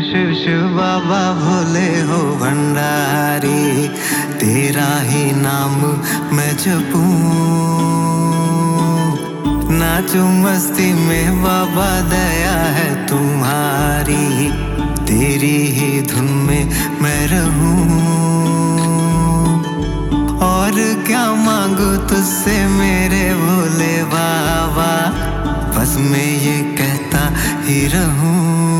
शिव शिव बाबा भोले हो भंडारी, तेरा ही नाम मैं जपूं, नाचूं मस्ती में बाबा दया है तुम्हारी, तेरी ही धुन में मैं रहूं। और क्या मांगू तुझसे मेरे भोले बाबा, बस मैं ये कहता ही रहूं।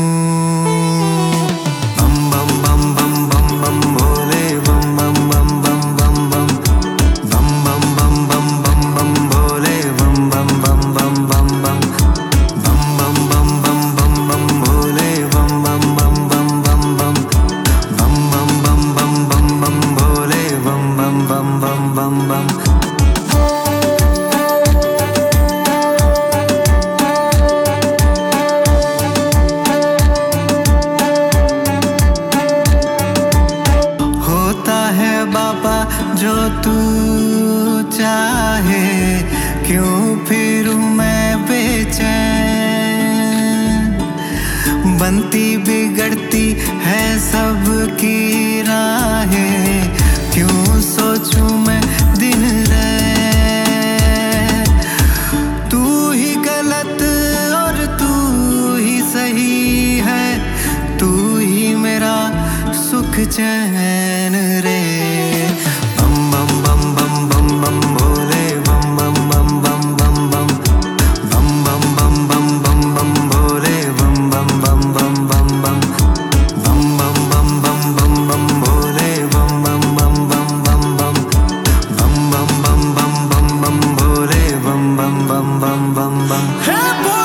बाबा जो तू चाहे, क्यों फिरूं मैं बेचैन, बनती बिगड़ती है सबकी राहें, क्यों सोचूं मैं दिन रात, तू ही गलत और तू ही सही है, तू ही मेरा सुख चैन रे। Hey boy!